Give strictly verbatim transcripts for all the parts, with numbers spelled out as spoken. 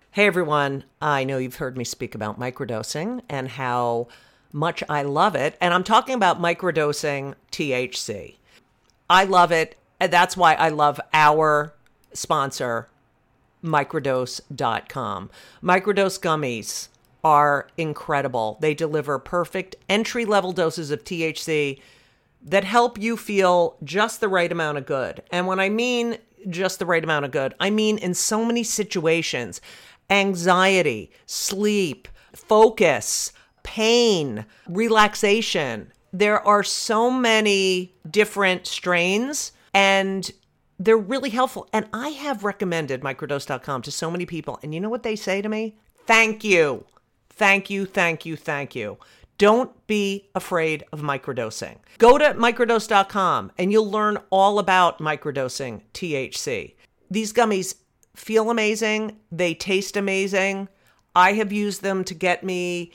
Hey everyone, I know you've heard me speak about microdosing and how much I love it. And I'm talking about microdosing T H C. I love it. And that's why I love our sponsor, microdose dot com. Microdose gummies are incredible. They deliver perfect entry-level doses of T H C that help you feel just the right amount of good. And when I mean just the right amount of good, I mean in so many situations: anxiety, sleep, focus, pain, relaxation. There are so many different strains and they're really helpful. And I have recommended microdose dot com to so many people. And you know what they say to me? Thank you. Thank you, thank you, thank you. Don't be afraid of microdosing. Go to microdose dot com and you'll learn all about microdosing T H C. These gummies feel amazing. They taste amazing. I have used them to get me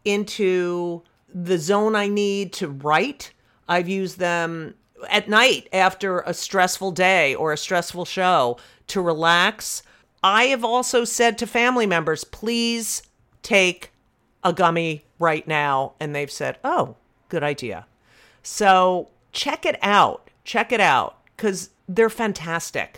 into the zone I need to write. I've used them at night after a stressful day or a stressful show to relax. I have also said to family members, please take a gummy right now. And they've said, oh, good idea. So check it out. Check it out because they're fantastic.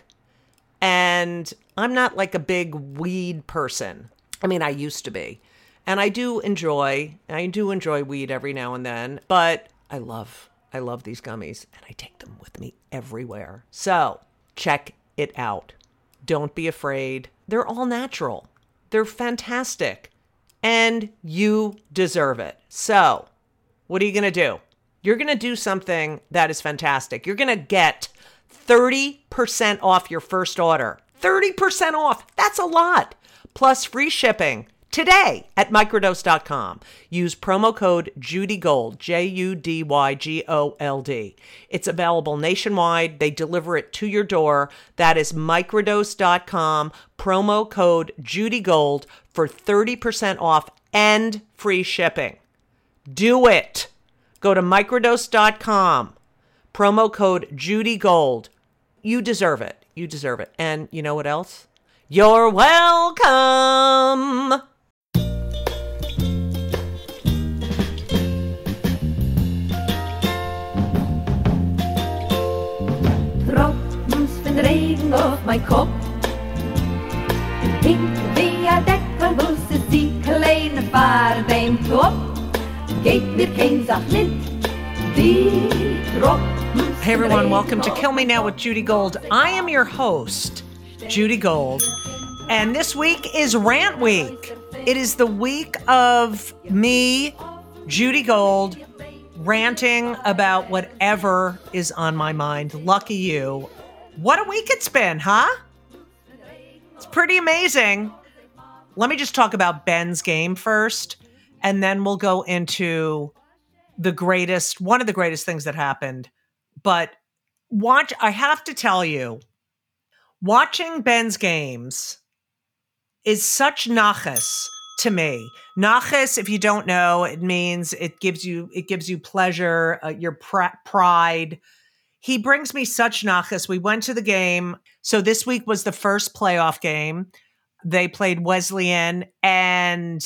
And I'm not like a big weed person. I mean, I used to be. And I do enjoy, I do enjoy weed every now and then, but I love, I love these gummies and I take them with me everywhere. So check it out. Don't be afraid. They're all natural. They're fantastic. And you deserve it. So what are you going to do? You're going to do something that is fantastic. You're going to get thirty percent off your first order. thirty percent off. That's a lot. Plus free shipping today at microdose dot com. Use promo code JudyGold, J U D Y G O L D. It's available nationwide. They deliver it to your door. That is microdose dot com, promo code JudyGold for thirty percent off and free shipping. Do it. Go to microdose dot com, promo code JudyGold. You deserve it. You deserve it. And you know what else? You're welcome. Droppens van regen op mijn kop. De pink via dekkel woest de die kleine paardenbeem op. Geet weer geen zacht lint, die droppens. Hey everyone, welcome to Kill Me Now with Judy Gold. I am your host, Judy Gold, and this week is Rant Week. It is the week of me, Judy Gold, ranting about whatever is on my mind. Lucky you. What a week it's been, huh? It's pretty amazing. Let me just talk about Ben's game first, and then we'll go into the greatest, one of the greatest things that happened. But watch, I have to tell you, watching Ben's games is such nachas to me. Nachas, if you don't know, it means it gives you it gives you pleasure, uh, your pr- pride. He brings me such nachas. We went to the game. So this week was the first playoff game. They played Wesleyan, and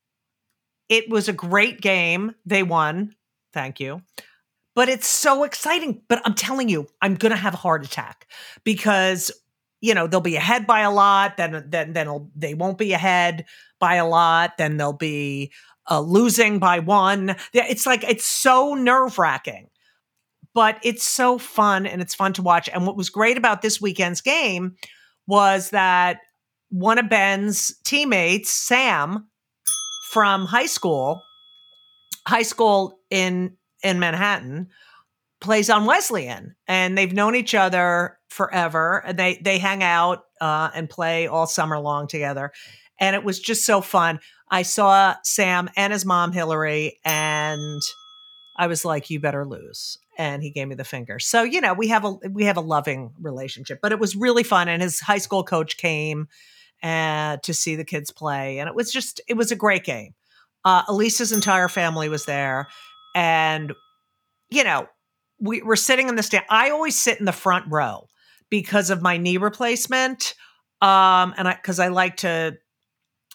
it was a great game. They won. Thank you. But it's so exciting. But I'm telling you, I'm going to have a heart attack because, you know, they'll be ahead by a lot. Then, then, then they won't be ahead by a lot. Then they'll be uh, losing by one. It's like, it's so nerve wracking, but it's so fun and it's fun to watch. And what was great about this weekend's game was that one of Ben's teammates, Sam, from high school, high school in in Manhattan, plays on Wesleyan, and they've known each other forever. And they they hang out uh, and play all summer long together, and it was just so fun. I saw Sam and his mom Hillary, and I was like, "You better lose." And he gave me the finger. So you know, we have a we have a loving relationship. But it was really fun, and his high school coach came uh, to see the kids play, and it was just it was a great game. Uh, Elisa's entire family was there. And, you know, we were sitting in the stand. I always sit in the front row because of my knee replacement. Um, and I, cause I like to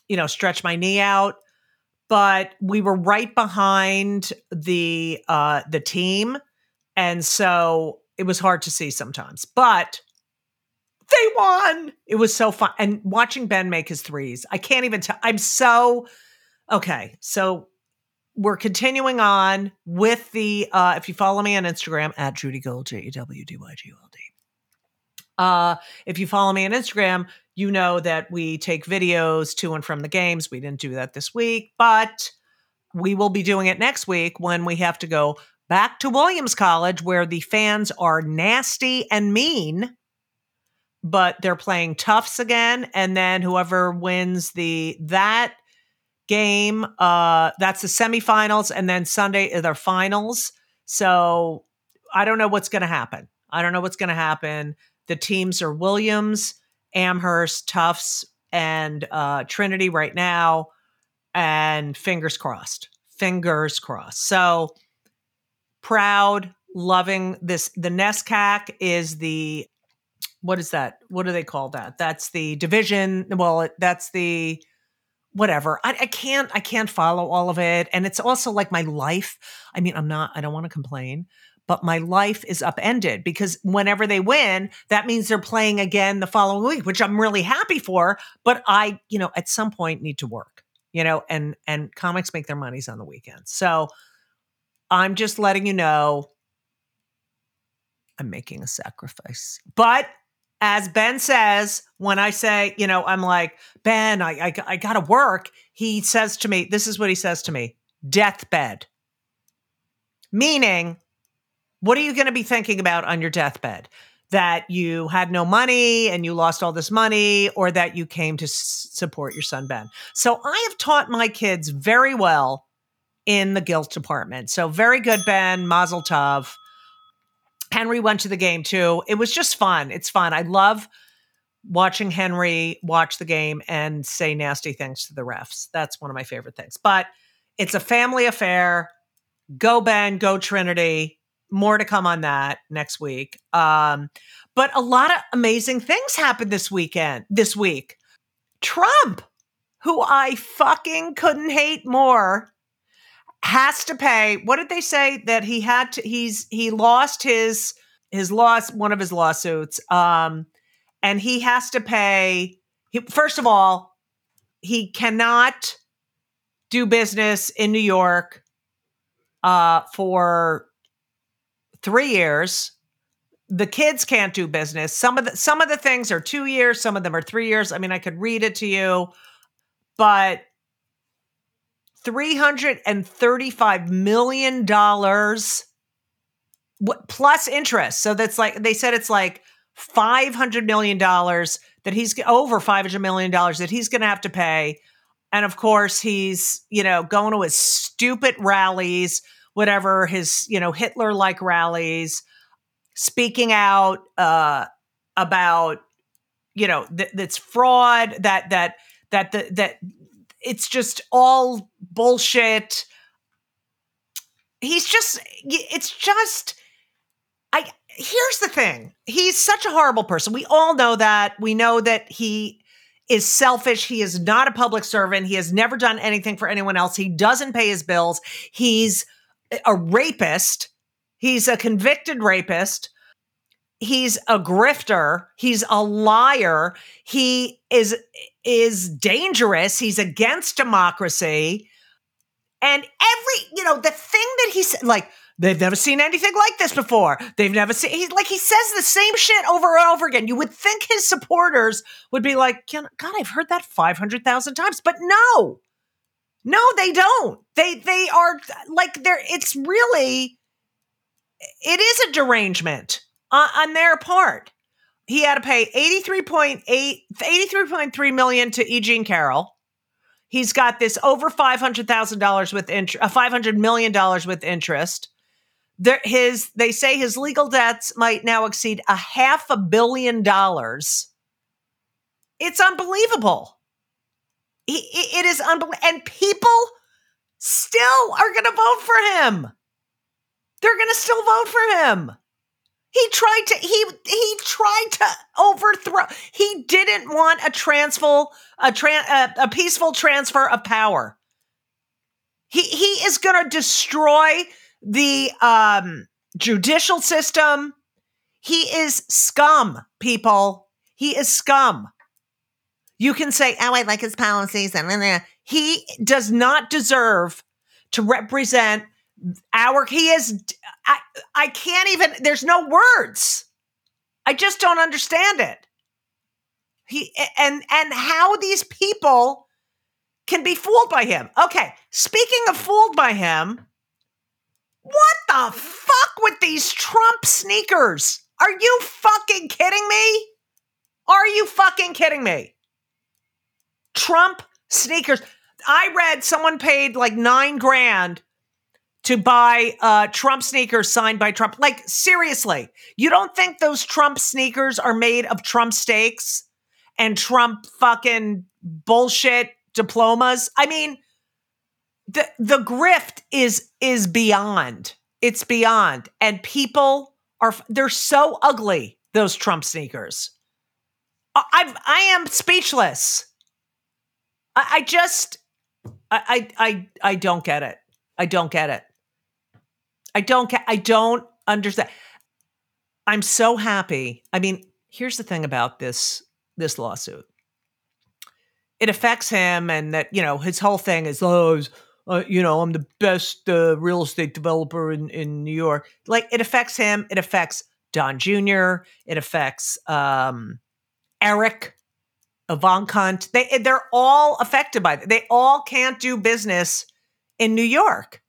you know, stretch my knee out. But we were right behind the uh, the team. And so it was hard to see sometimes. But they won. It was so fun. And watching Ben make his threes, I can't even tell. I'm so, okay. So we're continuing on with the, uh, if you follow me on Instagram, at Judy Gold, J E W D Y G O L D. Uh, if you follow me on Instagram, you know that we take videos to and from the games. We didn't do that this week, but we will be doing it next week when we have to go back to Williams College, where the fans are nasty and mean, but they're playing Tufts again. And then whoever wins the that game, uh, that's the semifinals, and then Sunday are their finals. So I don't know what's going to happen. I don't know what's going to happen. The teams are Williams, Amherst, Tufts, and uh, Trinity right now. And fingers crossed, fingers crossed. So proud, loving this. The NESCAC is the, what is that? What do they call that? That's the division. Well, it, that's the, whatever. I, I can't, I can't follow all of it. And it's also like my life. I mean, I'm not, I don't want to complain, but my life is upended because whenever they win, that means they're playing again the following week, which I'm really happy for. But I, you know, at some point need to work, you know, and, and comics make their monies on the weekends. So I'm just letting you know I'm making a sacrifice. But as Ben says, when I say, you know, I'm like, Ben, I, I, I got to work. He says to me, this is what he says to me, deathbed. Meaning, what are you going to be thinking about on your deathbed? That you had no money and you lost all this money, or that you came to s- support your son, Ben. So I have taught my kids very well in the guilt department. So very good, Ben, Mazel Tov. Henry went to the game too. It was just fun. It's fun. I love watching Henry watch the game and say nasty things to the refs. That's one of my favorite things. But it's a family affair. Go Ben, go Trinity. More to come on that next week. Um, but a lot of amazing things happened this weekend, this week. Trump, who I fucking couldn't hate more, has to pay. What did they say that he had to, he's, he lost his, his loss, one of his lawsuits. Um, and he has to pay. He, first of all, he cannot do business in New York, uh, for three years. The kids can't do business. Some of the, some of the things are two years. Some of them are three years. I mean, I could read it to you, but three hundred thirty-five million dollars plus interest. So that's like, they said it's like five hundred million dollars that he's over five hundred million dollars that he's going to have to pay. And of course he's, you know, going to his stupid rallies, whatever his, you know, Hitler-like rallies, speaking out uh, about, you know, th- that's fraud, that, that, that, that, that, it's just all bullshit. He's just, it's just, I, here's the thing. He's such a horrible person. We all know that. We know that he is selfish. He is not a public servant. He has never done anything for anyone else. He doesn't pay his bills. He's a rapist. He's a convicted rapist. He's a grifter. He's a liar. He is is dangerous. He's against democracy. And every, you know, the thing that he said, like, they've never seen anything like this before. They've never seen, he's like, he says the same shit over and over again. You would think his supporters would be like, God, I've heard that five hundred thousand times. But no, no, they don't. They, they are like, they're, it's really, it is a derangement on, on their part. He had to pay eighty-three point eight, eighty-three point three million to E. Jean Carroll. He's got this over five hundred thousand dollars with interest, uh, five hundred million dollars with interest. There, his, they say his legal debts might now exceed a half a billion dollars. It's unbelievable. He, it is unbelievable. And people still are going to vote for him. They're going to still vote for him. He tried to he he tried to overthrow. He didn't want a transfer a tran, a, a peaceful transfer of power. He he is going to destroy the um, judicial system. He is scum, people. He is scum. You can say, "Oh, I like his policies," and he does not deserve to represent our. He is. I, I can't even. There's no words. I just don't understand it. He and and how these people can be fooled by him. Okay, speaking of fooled by him, what the fuck with these Trump sneakers? Are you fucking kidding me? Are you fucking kidding me? Trump sneakers. I read someone paid like nine grand to buy uh, Trump sneakers signed by Trump. Like, seriously, you don't think those Trump sneakers are made of Trump steaks and Trump fucking bullshit diplomas? I mean, the the grift is is beyond. It's beyond. And people are, they're so ugly, those Trump sneakers. I I am speechless. I, I just, I, I I I don't get it. I don't get it. I don't get, I don't understand. I'm so happy. I mean, here's the thing about this, this lawsuit. It affects him, and that, you know, his whole thing is, oh, uh, you know, I'm the best uh, real estate developer in, in New York. Like, it affects him. It affects Don Junior It affects um, Eric, Ivanka. They, they're all affected by it. They all can't do business in New York.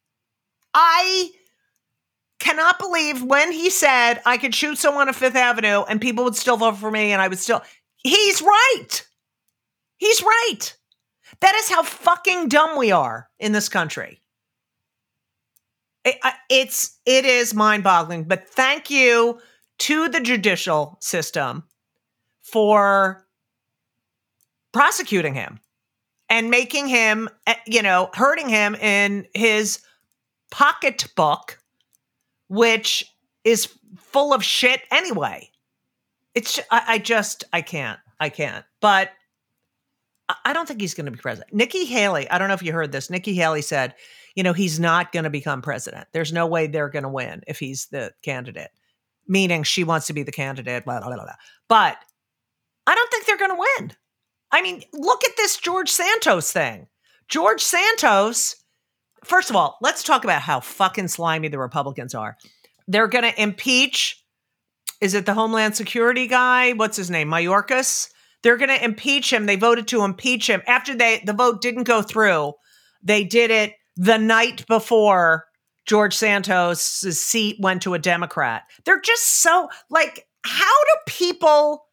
I cannot believe when he said I could shoot someone on Fifth Avenue and people would still vote for me and I would still... He's right. He's right. That is how fucking dumb we are in this country. It, it's, it is mind-boggling, but thank you to the judicial system for prosecuting him and making him, you know, hurting him in his pocketbook, which is full of shit anyway. It's, I, I just, I can't, I can't. But I don't think he's going to be president. Nikki Haley, I don't know if you heard this. Nikki Haley said, you know, he's not going to become president. There's no way they're going to win if he's the candidate, meaning she wants to be the candidate, blah, blah, blah, blah. But I don't think they're going to win. I mean, look at this George Santos thing. George Santos, first of all, let's talk about how fucking slimy the Republicans are. They're going to impeach, is it the Homeland Security guy? What's his name? Mayorkas? They're going to impeach him. They voted to impeach him. After they the vote didn't go through, they did it the night before George Santos' seat went to a Democrat. They're just so, like, how do people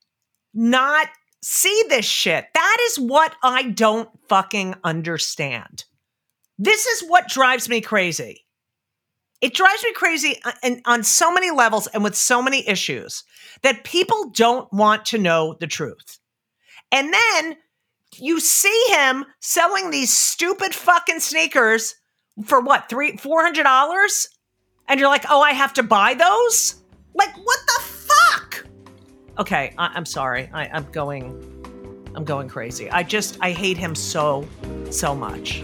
not see this shit? That is what I don't fucking understand. This is what drives me crazy. It drives me crazy on, on so many levels and with so many issues that people don't want to know the truth. And then you see him selling these stupid fucking sneakers for what, three, four hundred dollars? And you're like, oh, I have to buy those? Like, what the fuck? Okay, I, I'm sorry. I, I'm going, I'm going crazy. I just, I hate him so, so much.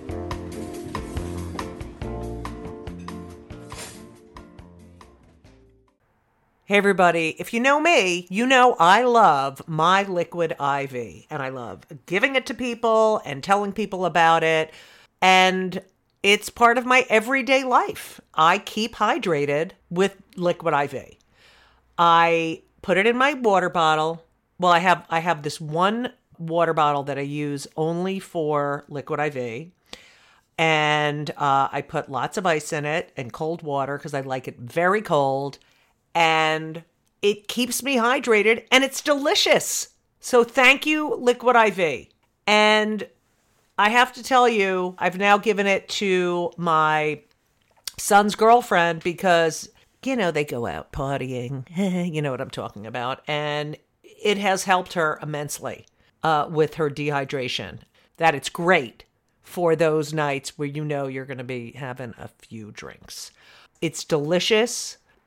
Hey everybody, if you know me, you know I love my Liquid I V, and I love giving it to people and telling people about it, and it's part of my everyday life. I keep hydrated with Liquid I V. I put it in my water bottle. Well, I have I have this one water bottle that I use only for Liquid I V, and uh, I put lots of ice in it and cold water because I like it very cold. And it keeps me hydrated, and it's delicious. So thank you, Liquid I V. And I have to tell you, I've now given it to my son's girlfriend because, you know, they go out partying. You know what I'm talking about. And it has helped her immensely uh, with her dehydration. That it's great for those nights where you know you're going to be having a few drinks. It's delicious.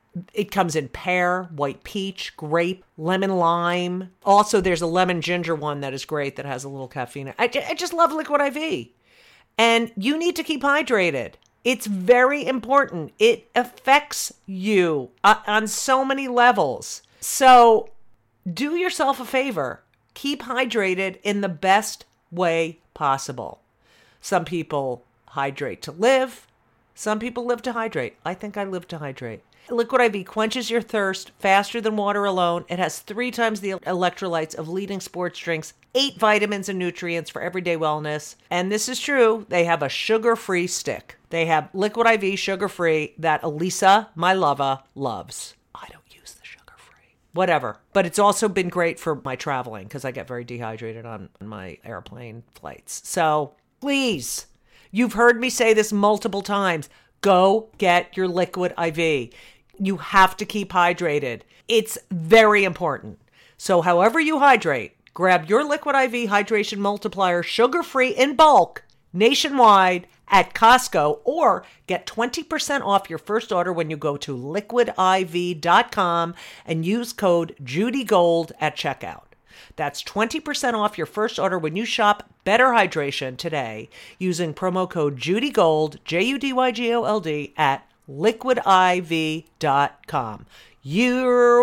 It comes in pear, white peach, grape, lemon lime. Also, there's a lemon ginger one that is great that has a little caffeine. I, I just love Liquid I V. And you need to keep hydrated. It's very important. It affects you uh, on so many levels. So do yourself a favor. Keep hydrated in the best way possible. Some people hydrate to live. Some people live to hydrate. I think I live to hydrate. Liquid I V quenches your thirst faster than water alone. It has three times the electrolytes of leading sports drinks, eight vitamins and nutrients for everyday wellness. And this is true. They have a sugar-free stick. They have Liquid I V sugar-free that Elisa, my lover, loves. I don't use the sugar-free. Whatever. But it's also been great for my traveling because I get very dehydrated on my airplane flights. So please, you've heard me say this multiple times. Go get your Liquid I V. You have to keep hydrated. It's very important. So however you hydrate, grab your Liquid I V Hydration Multiplier sugar-free in bulk nationwide at Costco or get twenty percent off your first order when you go to liquid I V dot com and use code JudyGold at checkout. That's twenty percent off your first order when you shop Better Hydration today using promo code JudyGold, J U D Y G O L D, at liquid I V dot com. You're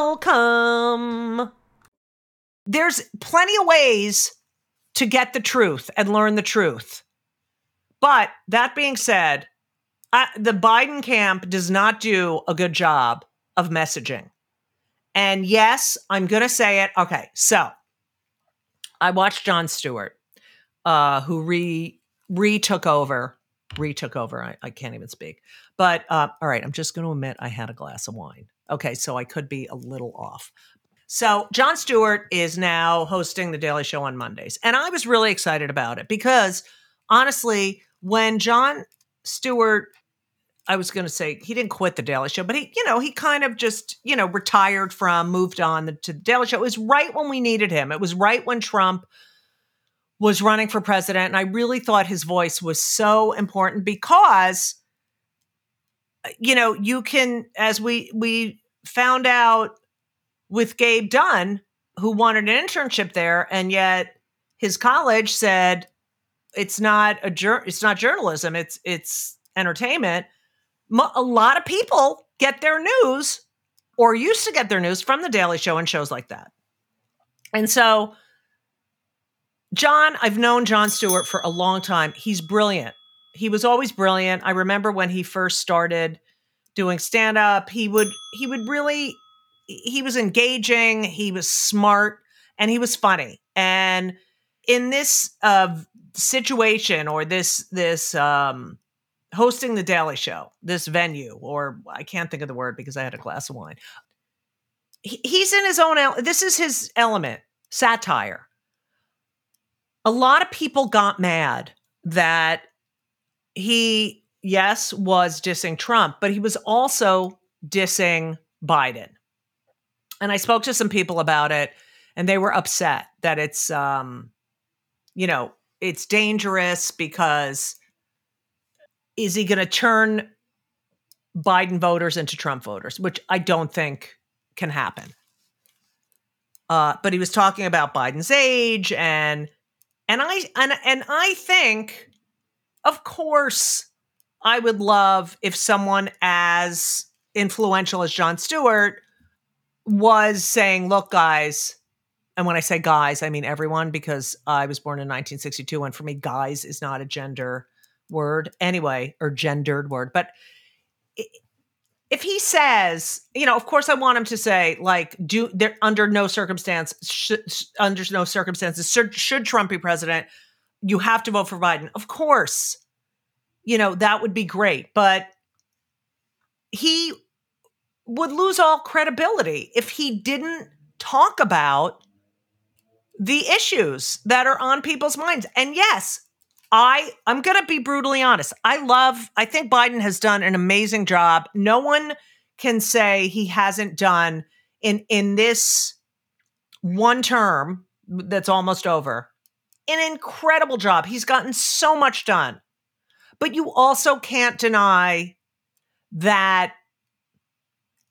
welcome. There's plenty of ways to get the truth and learn the truth. But that being said, I, the Biden camp does not do a good job of messaging. And yes, I'm going to say it. Okay, so I watched Jon Stewart, uh, who re re took over. Re took over. I, I can't even speak. But uh, all right, I'm just going to admit I had a glass of wine. Okay, so I could be a little off. So Jon Stewart is now hosting The Daily Show on Mondays. And I was really excited about it because, honestly, when Jon Stewart, I was going to say he didn't quit The Daily Show, but he, you know, he kind of just, you know, retired from, moved on to The Daily Show. It was right when we needed him. It was right when Trump was running for president. And I really thought his voice was so important because, you know, you can, as we, we found out with Gabe Dunn, who wanted an internship there, and yet his college said it's not a jur- it's not journalism, it's it's entertainment. A lot of people get their news or used to get their news from The Daily Show and shows like that. And so Jon, I've known Jon Stewart for a long time. He's brilliant. He was always brilliant. I remember when he first started doing stand-up, he would he would really, he was engaging, he was smart, and he was funny. And in this uh, situation or this this um hosting The Daily Show, this venue, or I can't think of the word because I had a glass of wine. He, he's in his own, ele- this is his element, satire. A lot of people got mad that he, yes, was dissing Trump, but he was also dissing Biden. And I spoke to some people about it, and they were upset that it's, um, you know, it's dangerous because is he going to turn Biden voters into Trump voters, which I don't think can happen. Uh, but he was talking about Biden's age, and and I and and I think, of course, I would love if someone as influential as Jon Stewart was saying, "Look, guys," and when I say guys, I mean everyone, because I was born in nineteen sixty-two, and for me, guys is not a gender word anyway, or gendered word. But if he says, you know, of course I want him to say, like, do there under no circumstance, should, under no circumstances, should, should Trump be president, you have to vote for Biden. Of course, you know, that would be great. But he would lose all credibility if he didn't talk about the issues that are on people's minds. And yes, I, I'm going to be brutally honest. I love, I think Biden has done an amazing job. No one can say he hasn't done in, in this one term that's almost over, an incredible job. He's gotten so much done. But you also can't deny that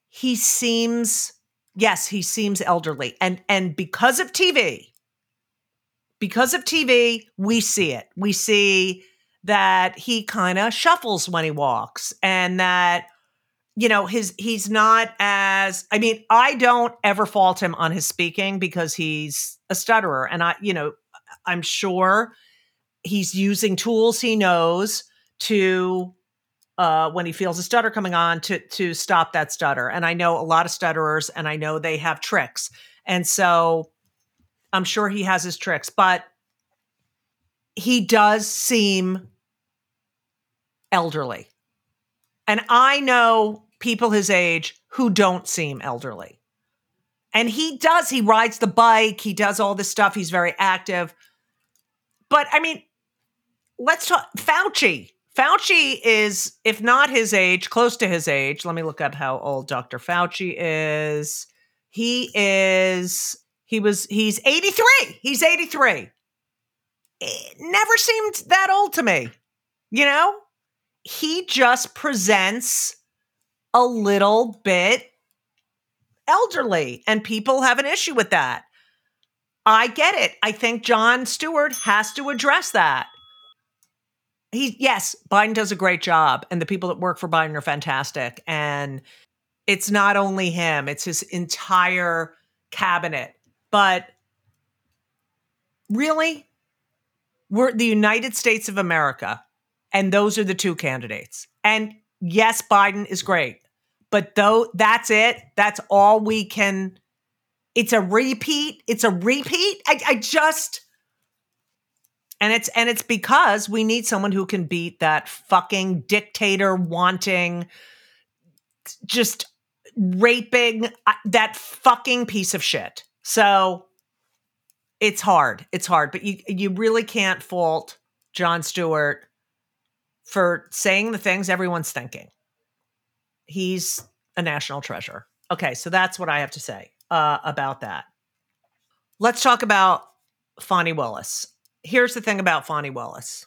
he seems, yes, he seems elderly. And and because of T V, because of T V, we see it. We see that he kind of shuffles when he walks, and that, you know, his he's not as, I mean, I don't ever fault him on his speaking because he's a stutterer. And I, you know, I'm sure he's using tools he knows to, uh, when he feels a stutter coming on, to to stop that stutter. And I know a lot of stutterers, and I know they have tricks. And so I'm sure he has his tricks, but he does seem elderly. And I know people his age who don't seem elderly. And he does, he rides the bike, he does all this stuff, he's very active. But I mean, let's talk Fauci. Fauci is, if not his age, close to his age. Let me look up how old Doctor Fauci is. He is, he was, he's eighty-three. He's eighty-three. It never seemed that old to me. You know, he just presents a little bit elderly, and people have an issue with that. I get it. I think Jon Stewart has to address that. He, yes, Biden does a great job, and the people that work for Biden are fantastic. And it's not only him, it's his entire cabinet. But really, we're the United States of America, and those are the two candidates. And yes, Biden is great, but though that's it, that's all we can. It's a repeat. It's a repeat. I, I just, and it's and it's because we need someone who can beat that fucking dictator wanting, just raping uh, that fucking piece of shit. So it's hard. It's hard, but you you really can't fault Jon Stewart for saying the things everyone's thinking. He's a national treasure. Okay, so that's what I have to say uh, about that. Let's talk about Fani Willis. Here's the thing about Fani Willis.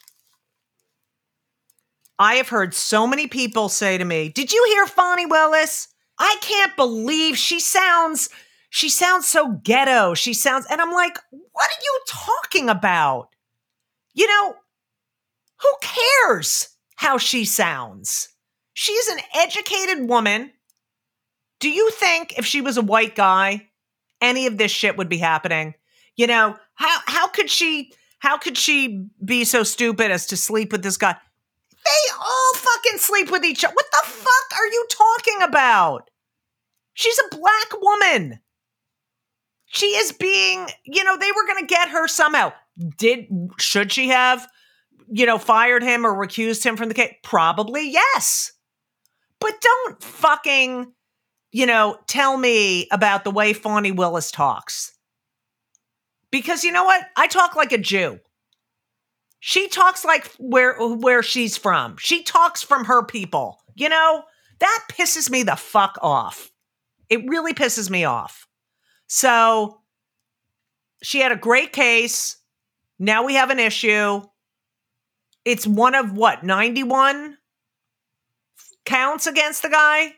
I have heard so many people say to me, "Did you hear Fani Willis? I can't believe she sounds, she sounds so ghetto. She sounds," and I'm like, what are you talking about? You know, who cares how she sounds? She's an educated woman. Do you think if she was a white guy, any of this shit would be happening? You know, how how could she how could she be so stupid as to sleep with this guy? They all fucking sleep with each other. What the fuck are you talking about? She's a black woman. She is being, you know, they were going to get her somehow. Did, should she have, you know, fired him or recused him from the case? Probably yes. But don't fucking, you know, tell me about the way Fani Willis talks. Because you know what? I talk like a Jew. She talks like where where she's from. She talks from her people. You know, that pisses me the fuck off. It really pisses me off. So she had a great case. Now we have an issue. It's one of what, ninety-one counts against the guy?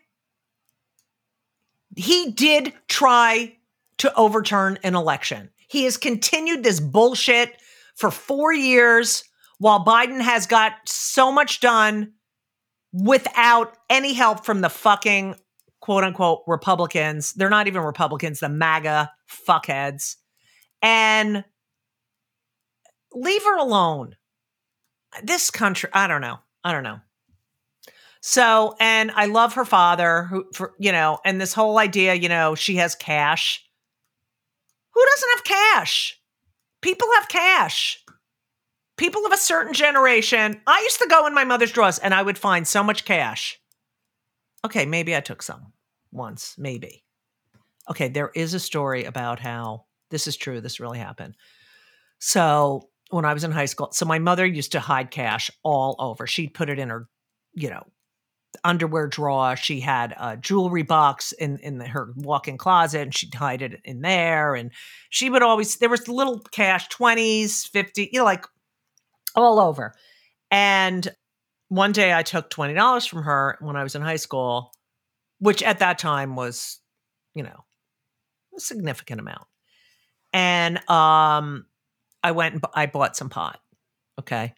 He did try to overturn an election. He has continued this bullshit for four years while Biden has got so much done without any help from the fucking quote unquote Republicans. They're not even Republicans, the MAGA fuckheads. And leave her alone. This country, I don't know. I don't know. So, and I love her father, who, for, you know, and this whole idea, you know, she has cash. Who doesn't have cash? People have cash. People of a certain generation. I used to go in my mother's drawers and I would find so much cash. Okay, maybe I took some once, maybe. Okay, there is a story about how this is true. This really happened. So when I was in high school, so my mother used to hide cash all over. She'd put it in her, you know, underwear drawer. She had a jewelry box in, in the, her walk-in closet, and she'd hide it in there. And she would always, there was little cash, twenties, fifty, you know, like all over. And one day I took twenty dollars from her when I was in high school, which at that time was, you know, a significant amount. And um, I went and bu- I bought some pot. Okay.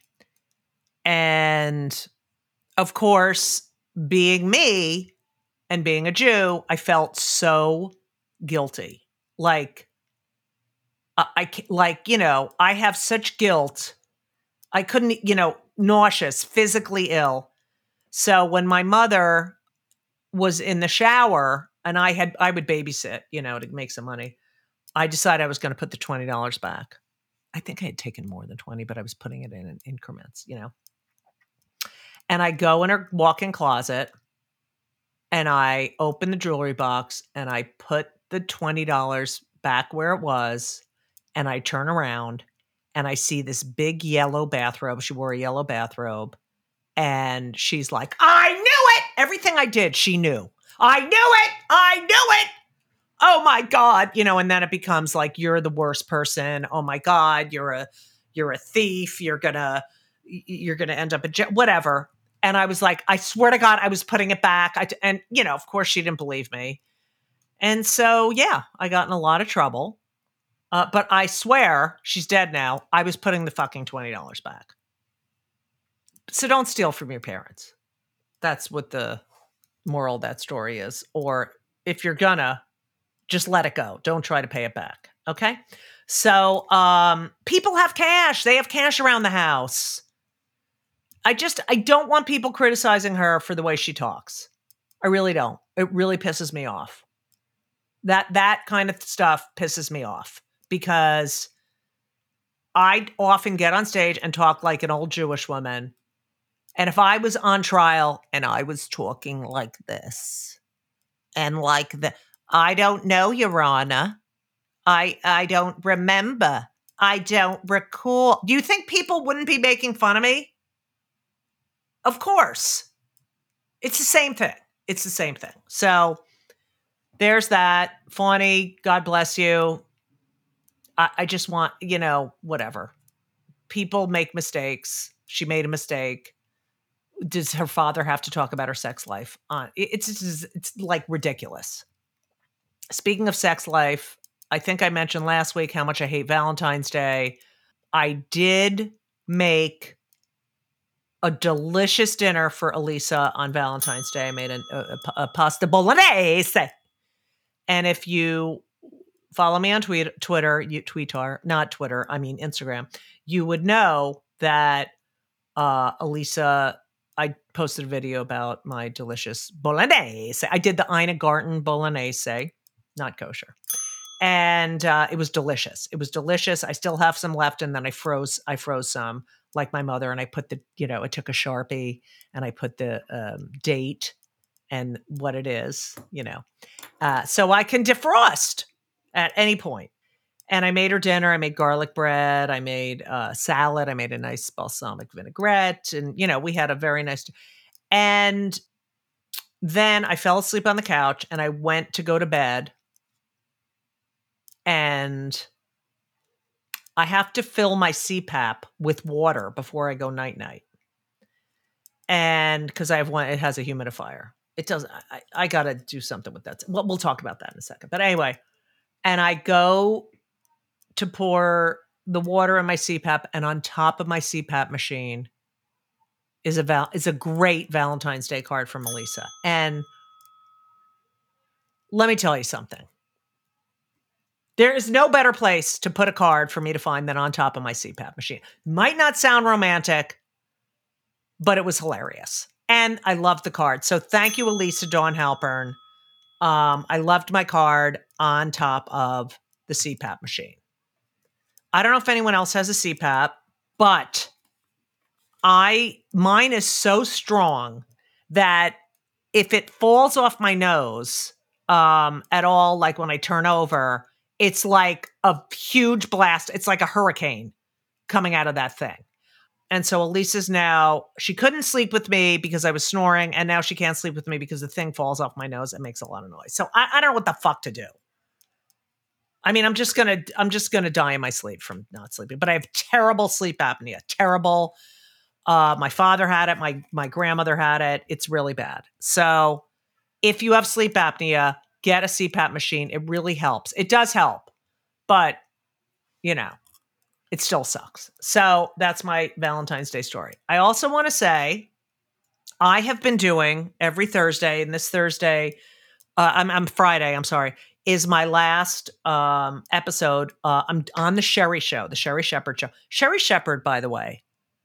And of course, being me and being a Jew, I felt so guilty. Like, I, I ca- like, you know, I have such guilt. I couldn't, you know, nauseous, physically ill. So when my mother was in the shower and I had, I would babysit, you know, to make some money, I decided I was going to put the twenty dollars back. I think I had taken more than twenty, but I was putting it in, in increments, you know. And I go in her walk-in closet and I open the jewelry box and I put the twenty dollars back where it was. And I turn around and I see this big yellow bathrobe. She wore a yellow bathrobe. And she's like, I knew it. Everything I did, she knew. I knew it. I knew it. Oh my God. You know, and then it becomes like, you're the worst person. Oh my God. You're a, you're a thief. You're gonna, you're gonna end up in jail, whatever. And I was like, I swear to God, I was putting it back. I, and you know, of course she didn't believe me. And so, yeah, I got in a lot of trouble. Uh, but I swear, she's dead now, I was putting the fucking twenty dollars back. So don't steal from your parents. That's what the moral of that story is. Or if you're gonna, just let it go. Don't try to pay it back. Okay? So um, people have cash. They have cash around the house. I just, I don't want people criticizing her for the way she talks. I really don't. It really pisses me off. That, that kind of stuff pisses me off because I often get on stage and talk like an old Jewish woman. And if I was on trial and I was talking like this and like the, I don't know, Your Honor. I, I don't remember. I don't recall. Do you think people wouldn't be making fun of me? Of course. It's the same thing. It's the same thing. So there's that. Fawny, God bless you. I, I just want, you know, whatever. People make mistakes. She made a mistake. Does her father have to talk about her sex life? Uh, it's, it's, it's like ridiculous. Speaking of sex life, I think I mentioned last week how much I hate Valentine's Day. I did make a delicious dinner for Elisa on Valentine's Day. I made a, a, a pasta bolognese. And if you follow me on tweet, Twitter, you Twitter, not Twitter, I mean Instagram, you would know that uh, Elisa, I posted a video about my delicious bolognese. I did the Ina Garten bolognese, not kosher. And uh, it was delicious. It was delicious. I still have some left. And then I froze, I froze some like my mother. And I put the, you know, I took a Sharpie and I put the um, date and what it is, you know, uh, so I can defrost at any point. And I made her dinner. I made garlic bread. I made uh, salad. I made a nice balsamic vinaigrette. And, you know, we had a very nice, and then I fell asleep on the couch and I went to go to bed. And I have to fill my C PAP with water before I go night night. And because I have one, it has a humidifier. It does. I, I got to do something with that. Well, we'll talk about that in a second. But anyway, and I go to pour the water in my C PAP, and on top of my C PAP machine is a val- is a great Valentine's Day card from Elisa. And let me tell you something. There is no better place to put a card for me to find than on top of my C PAP machine. Might not sound romantic, but it was hilarious. And I loved the card. So thank you, Elisa Dawn Halpern. Um, I loved my card on top of the C PAP machine. I don't know if anyone else has a C PAP, but I mine is so strong that if it falls off my nose um, at all, like when I turn over, it's like a huge blast. It's like a hurricane coming out of that thing. And so Elisa's now, she couldn't sleep with me because I was snoring, and now she can't sleep with me because the thing falls off my nose and makes a lot of noise. So I, I don't know what the fuck to do. I mean, I'm just gonna, I'm just gonna die in my sleep from not sleeping. But I have terrible sleep apnea. Terrible. Uh, my father had it. My my grandmother had it. It's really bad. So if you have sleep apnea, get a C PAP machine. It really helps. It does help, but you know, it still sucks. So that's my Valentine's Day story. I also want to say I have been doing every Thursday, and this Thursday, uh, I'm, I'm Friday, I'm sorry, is my last um, episode. Uh, I'm on the Sherry Show, the Sherry Shepherd Show. Sherry Shepherd, by the way,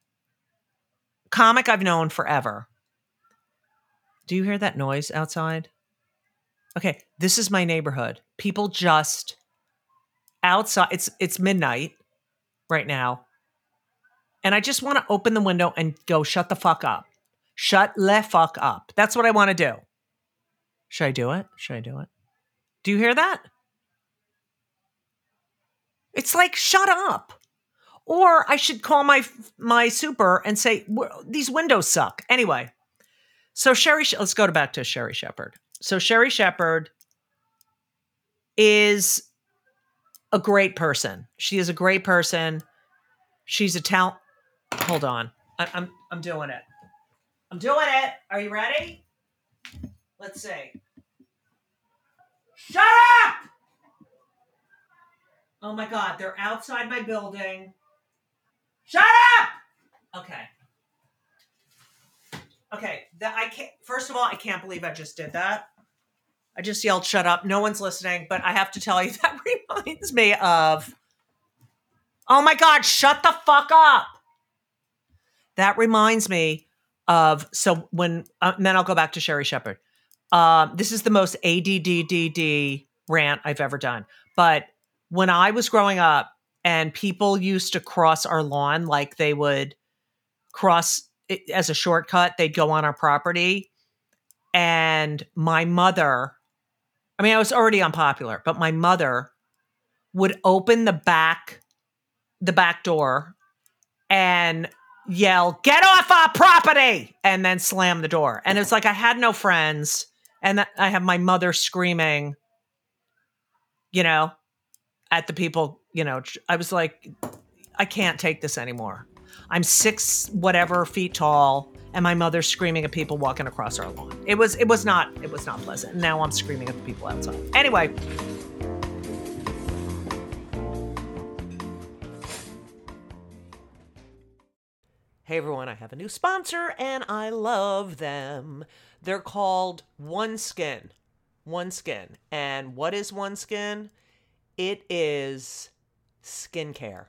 comic I've known forever. Do you hear that noise outside? Okay, this is my neighborhood. People just outside. It's it's midnight right now. And I just want to open the window and go, shut the fuck up. Shut le fuck up. That's what I want to do. Should I do it? Should I do it? Do you hear that? It's like, shut up. Or I should call my my super and say, these windows suck. Anyway, so Sherry, let's go back to Sherry Shepherd. So Sherry Shepherd is a great person. She is a great person. She's a talent. Hold on. I, I'm I'm doing it. I'm doing it. Are you ready? Let's see. Shut up! Oh my God, they're outside my building. Shut up! Okay. Okay, that I can't. First of all, I can't believe I just did that. I just yelled, shut up. No one's listening, but I have to tell you, that reminds me of, oh my God, shut the fuck up. That reminds me of, so when, uh, and then I'll go back to Sherry Shepherd. Um, this is the most A D D D D rant I've ever done. But when I was growing up and people used to cross our lawn, like they would cross it as a shortcut, they'd go on our property. And my mother, I mean, I was already unpopular, but my mother would open the back, the back door and yell, get off our property, and then slam the door. And it's like, I had no friends. And I have my mother screaming, you know, at the people, you know, I was like, I can't take this anymore. I'm six whatever feet tall, and my mother's screaming at people walking across our lawn. It was, it was not, it was not pleasant. Now I'm screaming at the people outside. Anyway. Hey everyone, I have a new sponsor and I love them. They're called OneSkin. OneSkin. And what is OneSkin? It is skincare.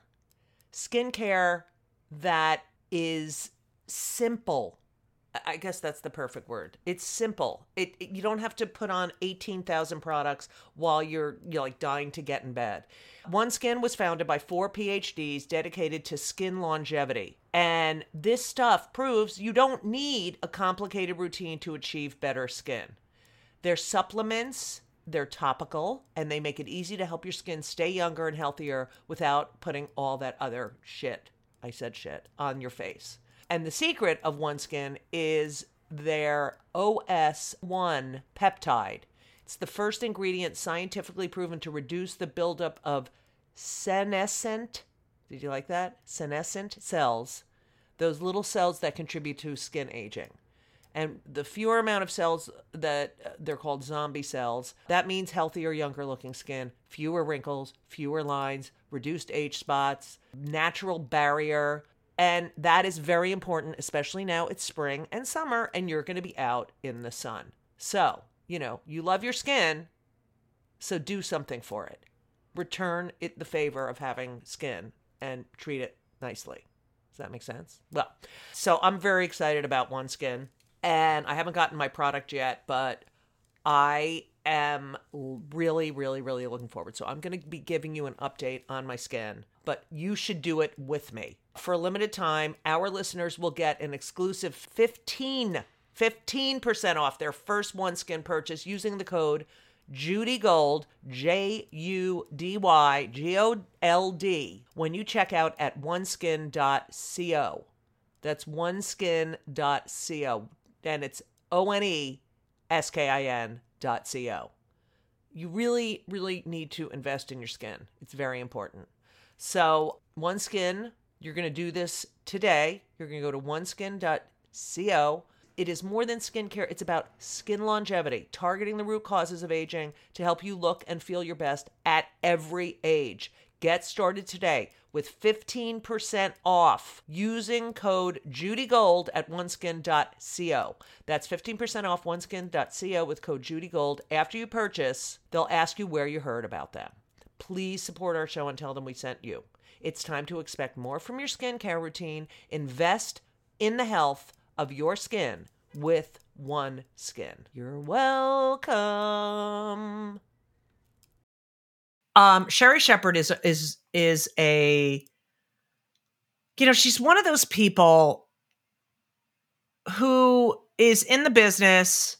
Skincare that is simple. I guess that's the perfect word. It's simple. It, it you don't have to put on eighteen thousand products while you're you're like dying to get in bed. OneSkin was founded by four P H Ds dedicated to skin longevity. And this stuff proves you don't need a complicated routine to achieve better skin. They're supplements, they're topical, and they make it easy to help your skin stay younger and healthier without putting all that other shit, I said shit, on your face. And the secret of OneSkin is their O S one peptide. It's the first ingredient scientifically proven to reduce the buildup of senescent, did you like that? Senescent cells, those little cells that contribute to skin aging. And the fewer amount of cells that uh, they're called zombie cells, that means healthier, younger looking skin, fewer wrinkles, fewer lines, reduced age spots, natural barrier. And that is very important, especially now it's spring and summer and you're going to be out in the sun. So, you know, you love your skin, so do something for it. Return it the favor of having skin and treat it nicely. Does that make sense? Well, so I'm very excited about OneSkin. And I haven't gotten my product yet, but I am really, really, really looking forward. So I'm going to be giving you an update on my skin, but you should do it with me. For a limited time, our listeners will get an exclusive fifteen, fifteen percent off their first OneSkin purchase using the code JudyGold, J U D Y G O L D, when you check out at oneskin dot co. That's oneskin dot co. And it's O N E S K I N dot C O. You really, really need to invest in your skin. It's very important. So OneSkin, you're going to do this today. You're going to go to oneskin dot co. it is more than skincare. It's about skin longevity, targeting the root causes of aging to help you look and feel your best at every age. Get started today with fifteen percent off using code JudyGold at oneskin dot co. That's fifteen percent off oneskin dot co with code JudyGold. After you purchase, they'll ask you where you heard about them. Please support our show and tell them we sent you. It's time to expect more from your skincare routine. Invest in the health of your skin with OneSkin. You're welcome. Um, Sherri Shepherd is is is a, you know, she's one of those people who is in the business.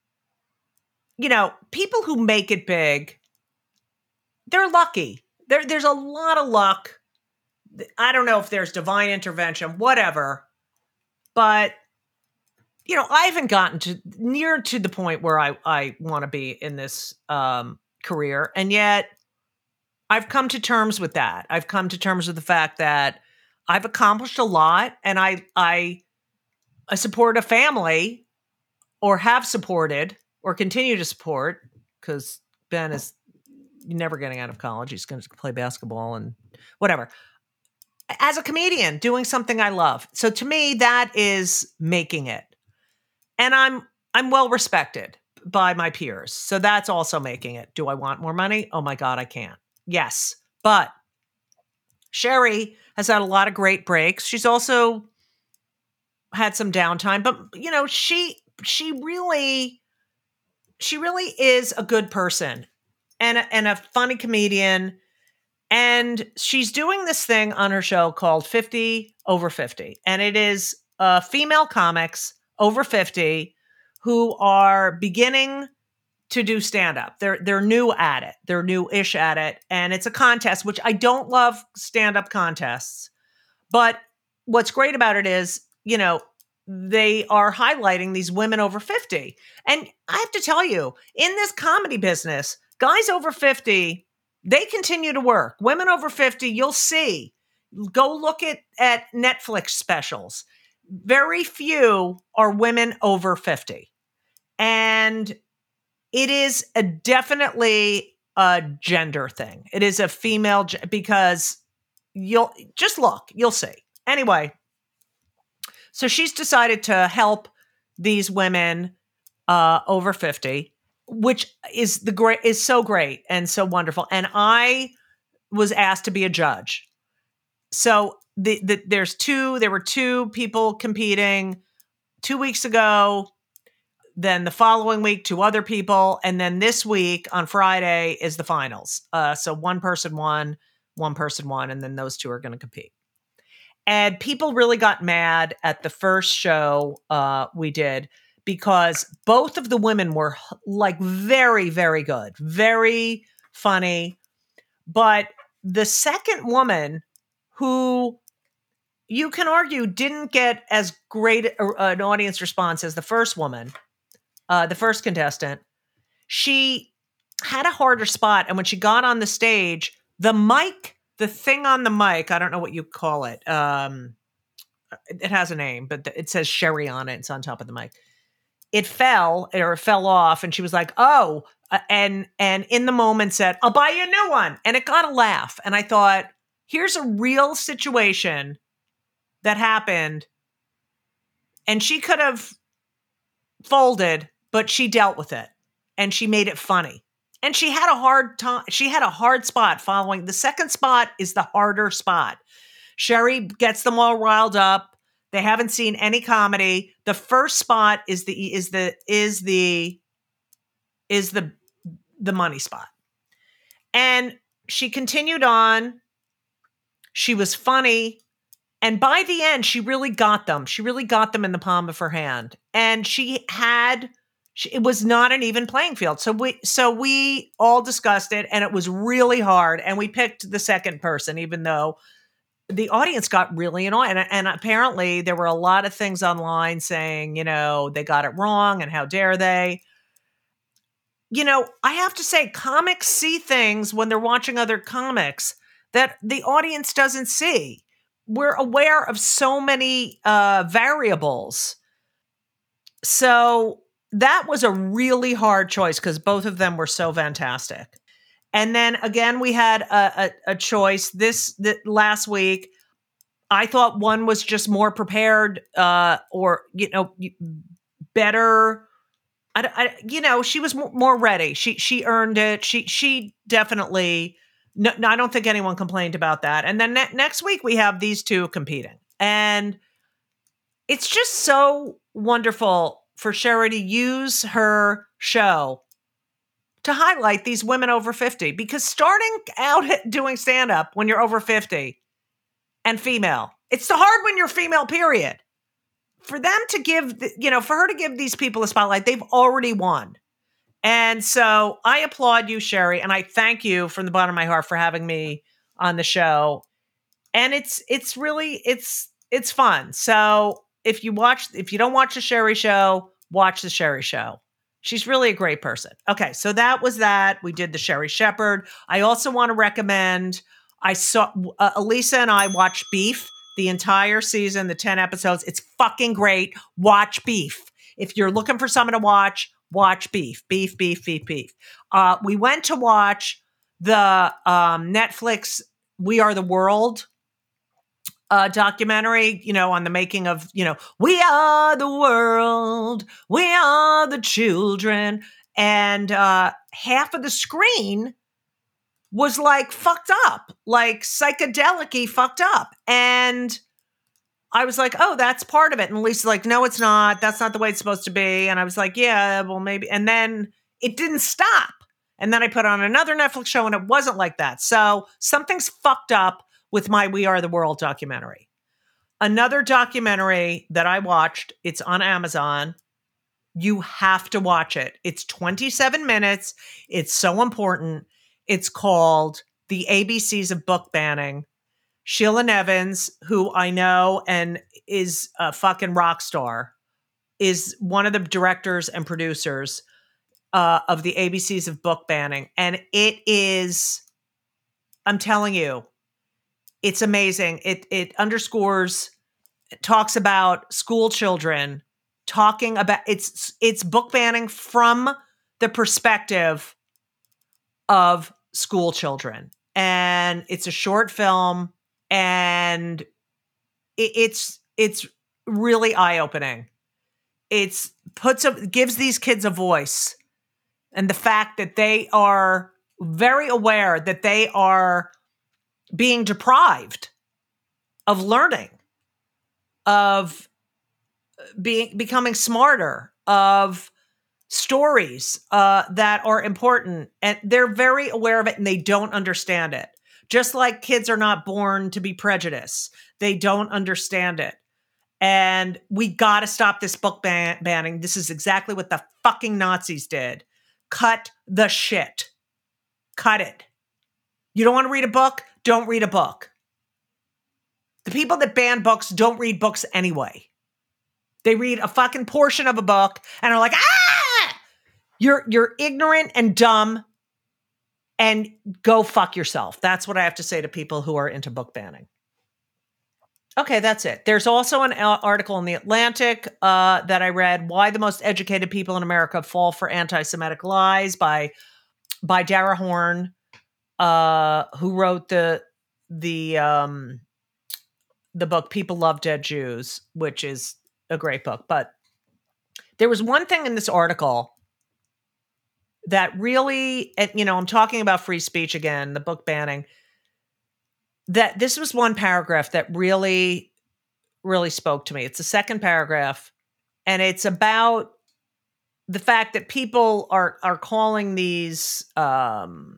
You know, people who make it big, they're lucky. There, there's a lot of luck. I don't know if there's divine intervention, whatever, but you know, I haven't gotten to near to the point where I I want to be in this um, career, and yet I've come to terms with that. I've come to terms with the fact that I've accomplished a lot, and I I, I support a family, or have supported, or continue to support, because Ben is never getting out of college. He's going to play basketball and whatever. As a comedian, doing something I love. So to me, that is making it, and I'm I'm well respected by my peers. So that's also making it. Do I want more money? Oh my God, I can't. Yes. But Sherri has had a lot of great breaks. She's also had some downtime, but you know, she, she really, she really is a good person and a, and a funny comedian. And she's doing this thing on her show called fifty over fifty. And it is uh, female comics over fifty who are beginning to do stand-up. They're they're new at it. They're new-ish at it. And it's a contest, which I don't love stand-up contests. But what's great about it is, you know, they are highlighting these women over fifty. And I have to tell you, in this comedy business, guys over fifty, they continue to work. Women over fifty, you'll see. Go look at, at Netflix specials. Very few are women over fifty. And it is a definitely a gender thing. It is a female, because you'll just look, you'll see. Anyway, so she's decided to help these women uh, over fifty, which is the great is so great and so wonderful. And I was asked to be a judge. So the, the there's two, there were two people competing two weeks ago. Then the following week, two other people. And then this week on Friday is the finals. Uh, so one person won, one person won, and then those two are going to compete. And people really got mad at the first show uh, we did because both of the women were like very, very good, very funny. But the second woman, who you can argue didn't get as great an audience response as the first woman, Uh, the first contestant, she had a harder spot. And when she got on the stage, the mic, the thing on the mic, I don't know what you call it. Um, it has a name, but it says Sherri on it. It's on top of the mic. It fell or it fell off. And she was like, oh, uh, and, and in the moment said, I'll buy you a new one. And it got a laugh. And I thought, here's a real situation that happened. And she could have folded, but she dealt with it and she made it funny. And she had a hard time. She had a hard spot following. The second spot is the harder spot. Sherri gets them all riled up. They haven't seen any comedy. The first spot is the, is the, is the, is the, the money spot. And she continued on. She was funny. And by the end, she really got them. She really got them in the palm of her hand. And she had, she, it was not an even playing field. So we, so we all discussed it, and it was really hard. And we picked the second person, even though the audience got really annoyed. And, and apparently there were a lot of things online saying, you know, they got it wrong and how dare they. You know, I have to say, comics see things when they're watching other comics that the audience doesn't see. We're aware of so many uh, variables. So that was a really hard choice because both of them were so fantastic. And then again, we had a, a, a choice this, this last week. I thought one was just more prepared, uh, or, you know, better. I, I, you know, she was more ready. She, she earned it. She, she definitely, no, no I don't think anyone complained about that. And then ne- next week we have these two competing, and it's just so wonderful for Sherry to use her show to highlight these women over fifty, because starting out doing stand-up when you're over fifty and female, it's so hard when you're female, period. For them to give, the, you know, for her to give these people a spotlight, they've already won. And so I applaud you, Sherry, and I thank you from the bottom of my heart for having me on the show. And it's it's really, it's it's fun. So if you watch, if you don't watch the Sherry show, watch the Sherry show. She's really a great person. Okay, so that was that. We did the Sherry Shepherd. I also want to recommend, I saw, uh, Elisa and I watched Beef, the entire season, the ten episodes. It's fucking great. Watch Beef. If you're looking for someone to watch, watch Beef. Beef, Beef, Beef, Beef. Uh, we went to watch the um, Netflix We Are the World Uh, documentary, you know, on the making of, you know, we are the world, we are the children. And uh, half of the screen was like fucked up, like psychedelic-y fucked up. And I was like, oh, that's part of it. And Lisa's like, no, it's not. That's not the way it's supposed to be. And I was like, yeah, well, maybe. And then it didn't stop. And then I put on another Netflix show and it wasn't like that. So something's fucked up with my We Are the World documentary. Another documentary that I watched, it's on Amazon. You have to watch it. It's twenty-seven minutes. It's so important. It's called The A B Cs of Book Banning. Sheila Nevins, who I know and is a fucking rock star, is one of the directors and producers uh, of The A B Cs of Book Banning. And it is, I'm telling you, it's amazing. It it underscores, it talks about school children, talking about, it's it's book banning from the perspective of school children. And it's a short film, and it, it's it's really eye-opening. It's puts a, gives these kids a voice, and the fact that they are very aware that they are being deprived of learning, of being becoming smarter, of stories uh, that are important. And they're very aware of it, and they don't understand it. Just like kids are not born to be prejudiced. They don't understand it. And we got to stop this book ban- banning. This is exactly what the fucking Nazis did. Cut the shit. Cut it. You don't want to read a book? Don't read a book. The people that ban books don't read books anyway. They read a fucking portion of a book and are like, ah! You're you're ignorant and dumb, and go fuck yourself. That's what I have to say to people who are into book banning. Okay, that's it. There's also an article in The Atlantic uh, that I read, Why the Most Educated People in America Fall for Anti-Semitic Lies by, by Dara Horn, uh, who wrote the the um, the book People Love Dead Jews, which is a great book. But there was one thing in this article that really, you know, I'm talking about free speech again, the book banning, that this was one paragraph that really, really spoke to me. It's the second paragraph, and it's about the fact that people are are calling these um,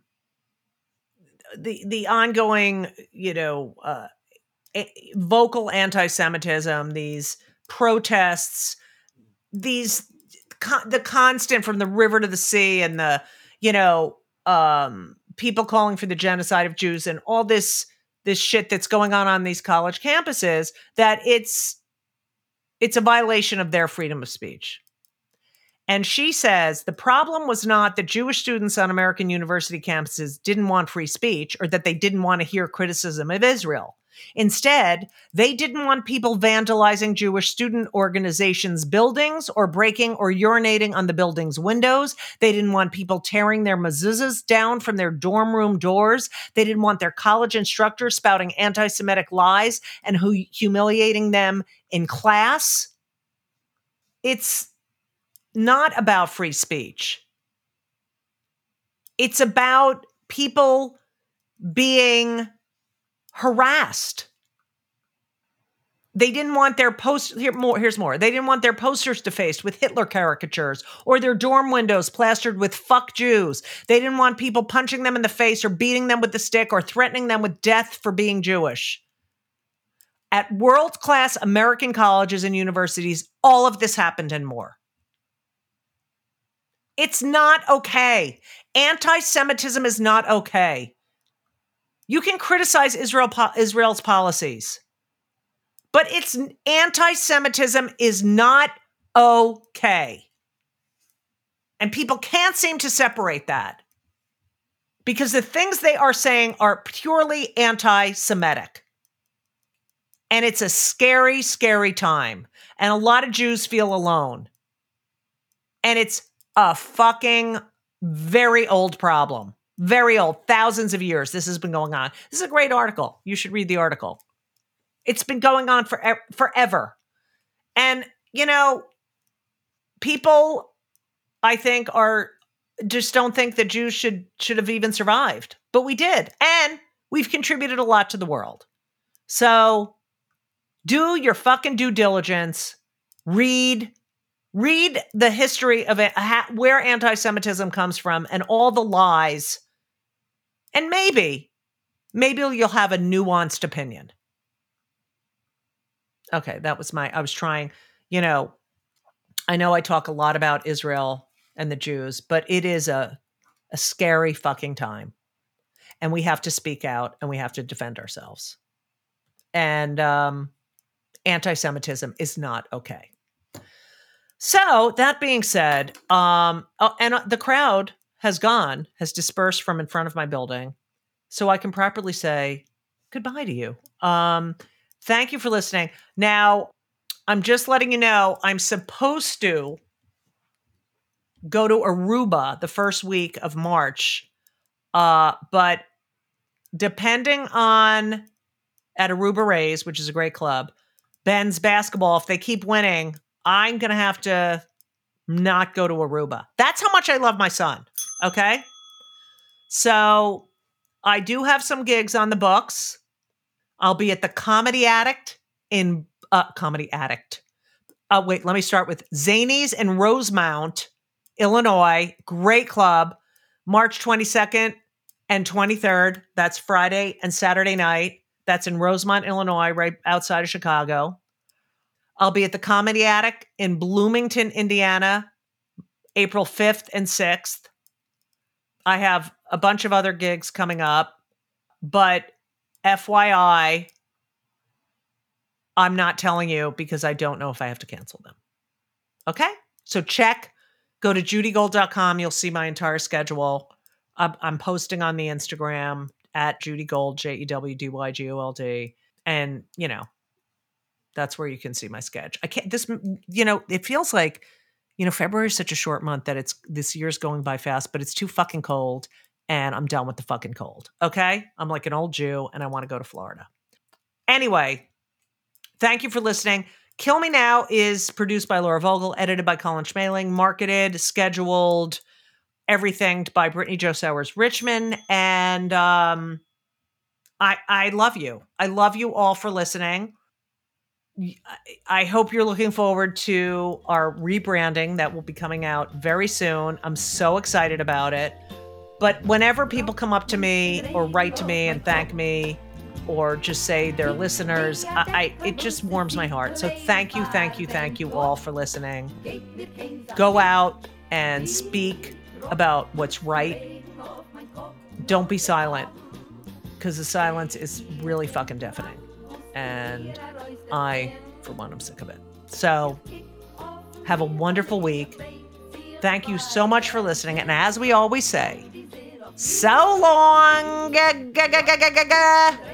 the the ongoing, you know, uh, vocal anti-Semitism, these protests, these con- the constant from the river to the sea, and the, you know, um, people calling for the genocide of Jews, and all this this shit that's going on on these college campuses, that it's it's a violation of their freedom of speech. And she says the problem was not that Jewish students on American university campuses didn't want free speech, or that they didn't want to hear criticism of Israel. Instead, they didn't want people vandalizing Jewish student organizations' buildings or breaking or urinating on the building's windows. They didn't want people tearing their mezuzahs down from their dorm room doors. They didn't want their college instructors spouting anti-Semitic lies and hu- humiliating them in class. It's not about free speech. It's about people being harassed. They didn't want their post here more here's more. They didn't want their posters defaced with Hitler caricatures or their dorm windows plastered with fuck Jews. They didn't want people punching them in the face or beating them with the stick or threatening them with death for being Jewish. At world-class American colleges and universities, all of this happened and more. It's not okay. Anti-Semitism is not okay. You can criticize Israel, Israel's policies, but it's anti-Semitism is not okay. And people can't seem to separate that because the things they are saying are purely anti-Semitic. And it's a scary, scary time. And a lot of Jews feel alone. And it's a fucking very old problem. Very old, thousands of years this has been going on. This is a great article. You should read the article. It's been going on for forever. And, you know, people, I think, are just don't think that Jews should should have even survived. But we did. And we've contributed a lot to the world. So do your fucking due diligence. Read Read the history of it, where anti-Semitism comes from and all the lies. And maybe, maybe you'll have a nuanced opinion. Okay, that was my, I was trying, you know, I know I talk a lot about Israel and the Jews, but it is a, a scary fucking time. And we have to speak out and we have to defend ourselves. And um, anti-Semitism is not okay. So that being said, um, oh, and the crowd has gone, has dispersed from in front of my building, so I can properly say goodbye to you. Um, thank you for listening. Now, I'm just letting you know, I'm supposed to go to Aruba the first week of March, uh, but depending on at Aruba Rays, which is a great club, Ben's basketball, if they keep winning, I'm going to have to not go to Aruba. That's how much I love my son. Okay. So I do have some gigs on the books. I'll be at the Comedy Addict in uh, Comedy Addict. Uh, wait, let me start with Zanies in Rosemount, Illinois. Great club. March twenty-second and twenty-third. That's Friday and Saturday night. That's in Rosemount, Illinois, right outside of Chicago. I'll be at the Comedy Attic in Bloomington, Indiana, April fifth and sixth. I have a bunch of other gigs coming up, but F Y I, I'm not telling you because I don't know if I have to cancel them. Okay? So check, go to judy gold dot com. You'll see my entire schedule. I'm, I'm posting on the Instagram at judygold, J E W D Y G O L D. And, you know, that's where you can see my sketch. I can't, this, you know, it feels like, you know, February is such a short month that it's, this year's going by fast, but it's too fucking cold and I'm done with the fucking cold. Okay. I'm like an old Jew and I want to go to Florida. Anyway, thank you for listening. Kill Me Now is produced by Laura Vogel, edited by Colin Schmaling, marketed, scheduled, everything by Brittany Jo Sowers Richmond. And um, I, I love you. I love you all for listening. I hope you're looking forward to our rebranding that will be coming out very soon. I'm so excited about it. But whenever people come up to me or write to me and thank me or just say they're listeners, I, I it just warms my heart. So thank you, thank you, thank you all for listening. Go out and speak about what's right. Don't be silent, because the silence is really fucking deafening. And I, for one, I'm sick of it. So have a wonderful week. Thank you so much for listening. And as we always say, so long. Ga, ga, ga, ga, ga, ga.